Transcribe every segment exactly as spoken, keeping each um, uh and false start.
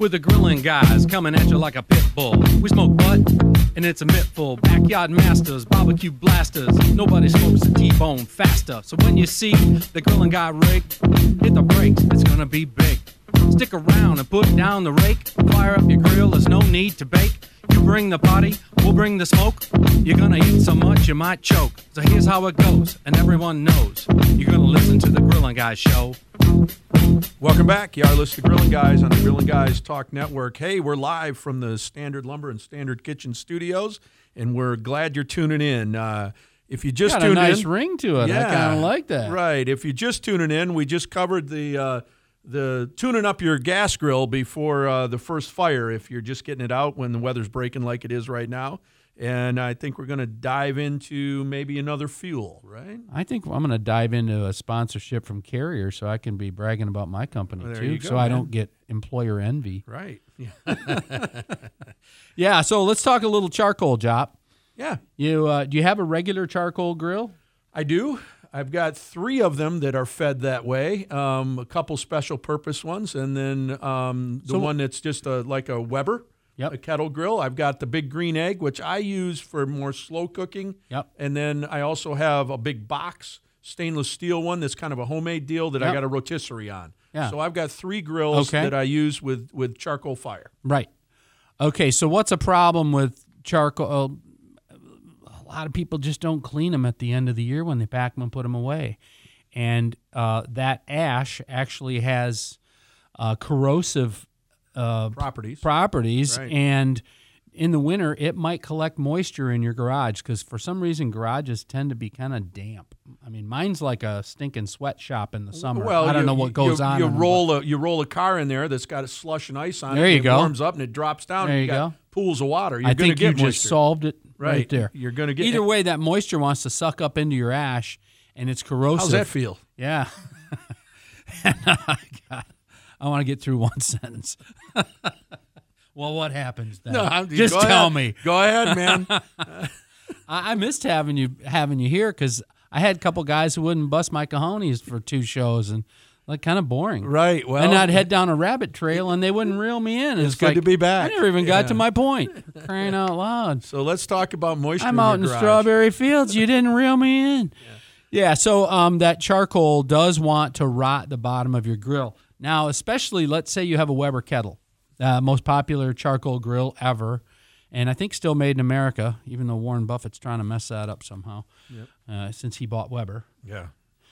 with the grilling guys coming at you like a pit bull. We smoke butt, and it's a mittful. Backyard masters, barbecue blasters. Nobody smokes a T-bone faster. So when you see the grilling guy rig, hit the brakes, it's gonna be big. Stick around and put down the rake. Fire up your grill, there's no need to bake. You bring the party, we'll bring the smoke. You're gonna eat so much you might choke. So here's how it goes, and everyone knows. You're gonna listen to the Grilling Guys show. Welcome back. You are listening to Grilling Guys on the Grilling Guys Talk Network. Hey, we're live from the Standard Lumber and Standard Kitchen studios, and we're glad you're tuning in. Uh, if you just got tuned a nice in, ring to it. yeah, I kind of like that. Right. If you're just tuning in, we just covered the uh, the tuning up your gas grill before uh, the first fire. If you're just getting it out when the weather's breaking like it is right now. And I think we're going to dive into maybe another fuel, right? I think I'm going to dive into a sponsorship from Carrier so I can be bragging about my company, well, there too, you go, so I man. don't get employer envy. Right. Yeah, so let's talk a little charcoal, Jop. Yeah. You uh, do you have a regular charcoal grill? I do. I've got three of them that are fed that way, um, a couple special purpose ones, and then um, the So- one that's just a, like a Weber. Yep. A kettle grill. I've got the big green egg, which I use for more slow cooking. Yep. And then I also have a big box stainless steel one that's kind of a homemade deal that I Yep. got a rotisserie on. Yeah. So I've got three grills Okay. that I use with, with charcoal fire. Right. Okay, so what's a problem with charcoal? A lot of people just don't clean them at the end of the year when they pack them and put them away. And uh, that ash actually has uh, corrosive uh, Properties. properties, Right. and in the winter it might collect moisture in your garage because for some reason garages tend to be kind of damp. I mean, mine's like a stinking sweatshop in the summer. Well, I don't you, know what goes you, on. You in them, roll a you roll a car in there that's got a slush and ice on There it. you it go. warms up and it drops down. There and you got go. Pools of water. You're I going to think you get just moisture. solved it right, Right. there. You're going to get Either way, that moisture wants to suck up into your ash, and it's corrosive. How's that feel? Yeah. And, uh, God, I want to get through one sentence. Well, what happens then? No, I'm, Just go tell ahead. me. Go ahead, man. I, I missed having you having you here because I had a couple guys who wouldn't bust my cojones for two shows and like kind of boring. Right. Well, and I'd head down a rabbit trail and they wouldn't reel me in. It's It's good like, to be back. I never even got Yeah. to my point. Crying out loud. So let's talk about moisture. I'm in out your in the garage. strawberry fields. You didn't reel me in. Yeah. yeah so um, that charcoal does want to rot the bottom of your grill. Now, especially, let's say you have a Weber kettle, uh, most popular charcoal grill ever, and I think still made in America, even though Warren Buffett's trying to mess that up somehow Yep. uh, since he bought Weber. Yeah.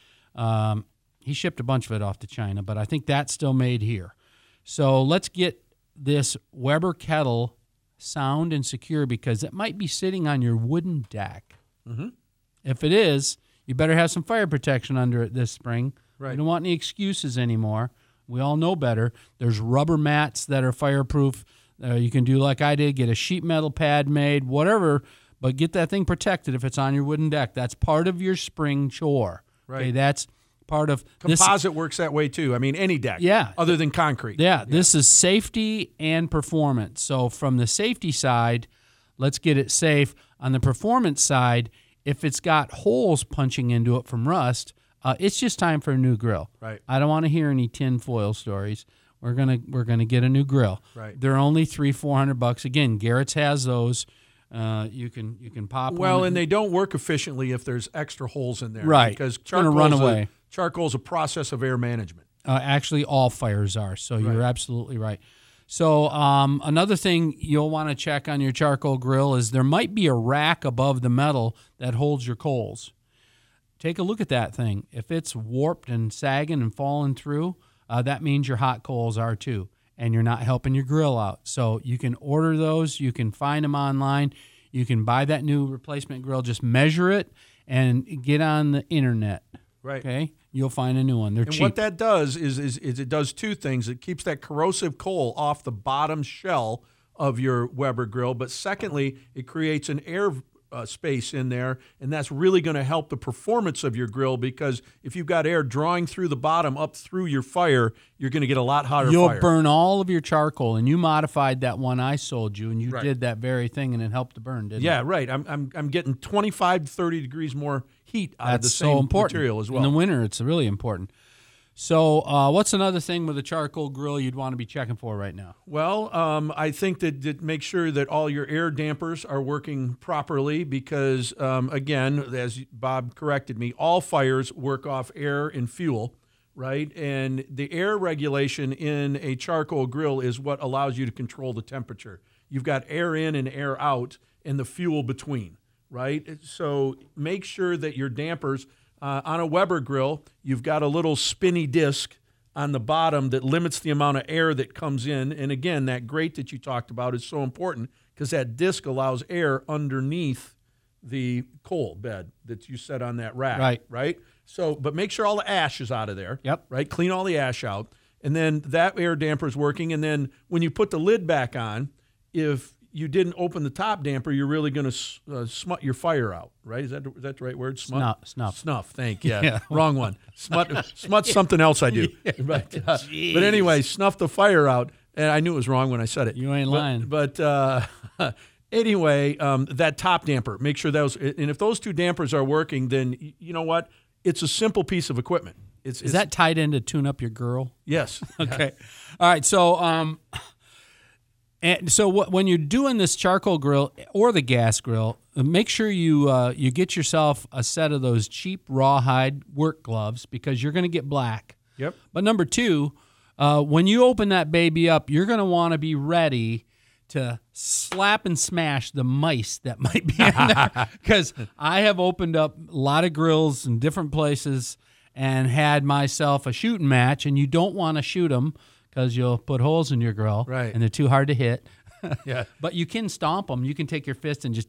Um, he shipped a bunch of it off to China, but I think that's still made here. So let's get this Weber kettle sound and secure because it might be sitting on your wooden deck. Mm-hmm. If it is, you better have some fire protection under it this spring. Right. We don't want any excuses anymore. We all know better. There's rubber mats that are fireproof. Uh, you can do like I did, get a sheet metal pad made, whatever, but get that thing protected if it's on your wooden deck. That's part of your spring chore. Right. Okay, that's part of this. Composite works that way too. I mean, any deck. Yeah. Other than concrete. Yeah, this is safety and performance. So from the safety side, let's get it safe. On the performance side, if it's got holes punching into it from rust, uh, it's just time for a new grill. Right. I don't want to hear any tin foil stories. We're gonna we're gonna get a new grill. Right. They're only three four hundred bucks. Again, Garrett's has those. Uh, you can you can pop Well, one. and they don't work efficiently if there's extra holes in there. Right. Because It's gonna charcoal run is away. A, charcoal's a process of air management. Uh, actually, all fires are. So you're Right. absolutely right. So um, another thing you'll want to check on your charcoal grill is there might be a rack above the metal that holds your coals. Take a look at that thing. If it's warped and sagging and falling through, uh, that means your hot coals are too, and you're not helping your grill out. So you can order those. You can find them online. You can buy that new replacement grill. Just measure it and get on the internet. Right. Okay? You'll find a new one. They're And cheap. what that does is, is is it does two things. It keeps that corrosive coal off the bottom shell of your Weber grill, but secondly, it creates an air uh, space in there, and that's really going to help the performance of your grill because if you've got air drawing through the bottom up through your fire, you're going to get a lot hotter You'll fire. burn all of your charcoal, and you modified that one I sold you, and you Right. did that very thing, and it helped to burn, didn't Yeah, it? right. I'm I'm I'm getting twenty-five to thirty degrees more heat out of That's the same so important. material as well. In the winter, it's really important. So uh, what's another thing with a charcoal grill you'd want to be checking for right now? Well, um, I think that, that make sure that all your air dampers are working properly because, um, again, as Bob corrected me, all fires work off air and fuel, right? And the air regulation in a charcoal grill is what allows you to control the temperature. You've got air in and air out and the fuel between, right? So make sure that your dampers uh, on a Weber grill, you've got a little spinny disc on the bottom that limits the amount of air that comes in. And again, that grate that you talked about is so important because that disc allows air underneath the coal bed that you set on that rack. Right. Right? So, but make sure all the ash is out of there. Yep. Right? Clean all the ash out. And then that air damper is working. And then when you put the lid back on, if you didn't open the top damper, you're really going to uh, smut your fire out, right? Is that is that the right word? Smut? Snuff. Snuff. Snuff. Thank you. Yeah, Yeah. wrong one. Smut. Smut's something else I do. But, uh, but anyway, snuff the fire out. And I knew it was wrong when I said it. You ain't but, lying. But uh, anyway, um, that top damper, make sure those, and if those two dampers are working, then y- you know what? It's a simple piece of equipment. It's, Is it's, that tied in to tune up your girl? Yes. Okay. All right. So, um, and so what, when you're doing this charcoal grill or the gas grill, make sure you uh, you get yourself a set of those cheap rawhide work gloves because you're going to get black. Yep. But number two, uh, when you open that baby up, you're going to want to be ready to slap and smash the mice that might be in there. Because I have opened up a lot of grills in different places and had myself a shooting match, and you don't want to shoot them because you'll put holes in your grill, Right. and they're too hard to hit. Yeah. But you can stomp them. You can take your fist and just...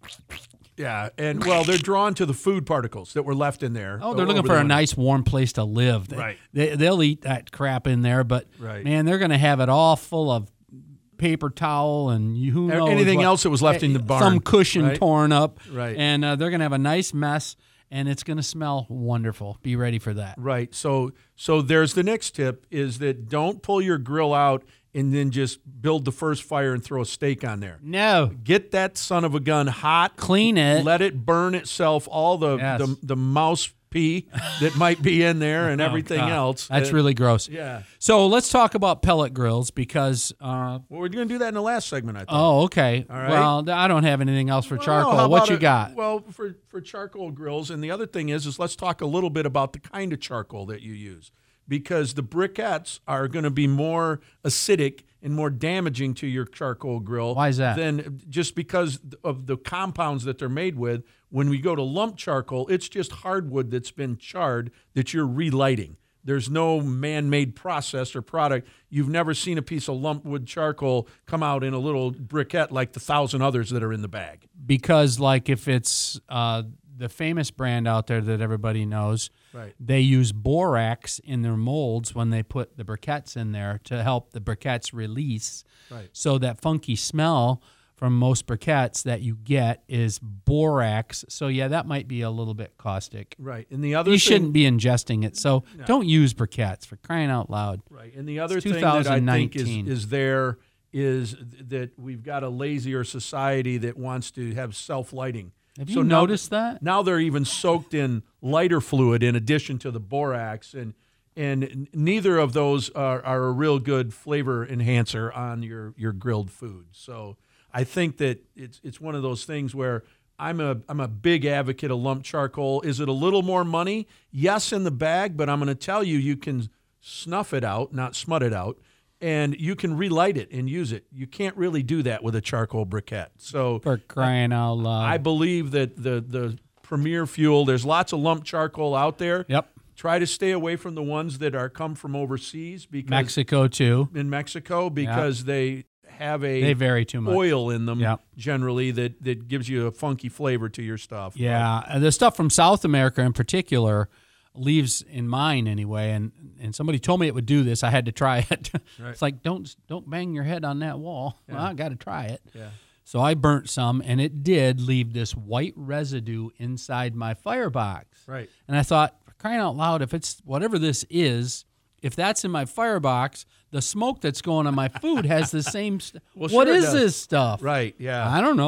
Yeah. And, well, they're drawn to the food particles that were left in there. Oh, they're over looking the for a winter. nice warm place to live. They, Right. They, they'll eat that crap in there, but, Right. man, they're going to have it all full of paper towel and you, who knows Anything what- else that was left in the barn. Some cushion right? torn up. Right. And uh, they're going to have a nice mess, and it's going to smell wonderful. Be ready for that. Right. So so there's the next tip is that don't pull your grill out and then just build the first fire and throw a steak on there. No. Get that son of a gun hot. Clean it. Let it burn itself, all the Yes. the, the mouse pee that might be in there and everything God. else. That's Uh, really gross. Yeah. So let's talk about pellet grills because, uh, Well, we're going to do that in the last segment, I think. oh, okay. All right. Well, th- I don't have anything else for Well, charcoal. how What about you a- got? Well, for, for charcoal grills, and the other thing is, is let's talk a little bit about the kind of charcoal that you use, because the briquettes are going to be more acidic and more damaging to your charcoal grill. Why is that? Than just because of the compounds that they're made with. When we go to lump charcoal, it's just hardwood that's been charred that you're relighting. There's no man-made process or product. You've never seen a piece of lump wood charcoal come out in a little briquette like the thousand others that are in the bag. Because, like, if it's uh, the famous brand out there that everybody knows, Right. they use borax in their molds when they put the briquettes in there to help the briquettes release. Right. So that funky smell from most briquettes that you get is borax. So, yeah, that might be a little bit caustic. Right. And the other You thing, shouldn't be ingesting it. So don't use briquettes, for crying out loud. Right. And the other It's thing that I think is, twenty nineteen. is there is that we've got a lazier society that wants to have self-lighting. Have So you now- noticed that? Now they're even soaked in lighter fluid in addition to the borax, and and n- neither of those are, are a real good flavor enhancer on your, your grilled food. So I think that it's it's one of those things where I'm a I'm a big advocate of lump charcoal. Is it a little more money? Yes, in the bag, but I'm going to tell you, you can snuff it out, not smut it out, and you can relight it and use it. You can't really do that with a charcoal briquette. So For crying out loud. I believe that the the premier fuel, there's lots of lump charcoal out there. Yep. Try to stay away from the ones that are come from overseas because Mexico, too. in Mexico because they have a They vary too much. oil in them Yep. generally that, that gives you a funky flavor to your stuff. Yeah, uh, the stuff from South America in particular leaves in mine anyway, and and somebody told me it would do this. I had to try it. Right. It's like don't don't bang your head on that wall. Yeah. Well, I got to try it. Yeah. So I burnt some, and it did leave this white residue inside my firebox. Right. And I thought, for crying out loud, if it's whatever this is, if that's in my firebox, the smoke that's going on my food has the same. St- Well, what sure it is does. this stuff? Right. Yeah. I don't know.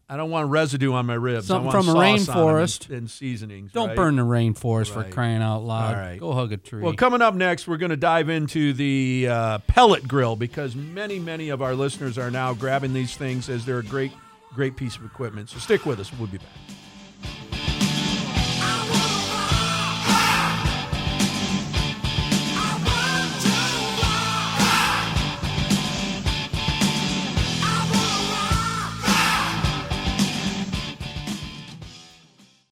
I don't want residue on my ribs. Something I want from a sauce on 'em rainforest. and, and seasonings. Don't right? burn the rainforest Right. for crying out loud. All right. Go hug a tree. Well, coming up next, we're going to dive into the uh, pellet grill because many, many of our listeners are now grabbing these things as they're a great, great piece of equipment. So stick with us. We'll be back.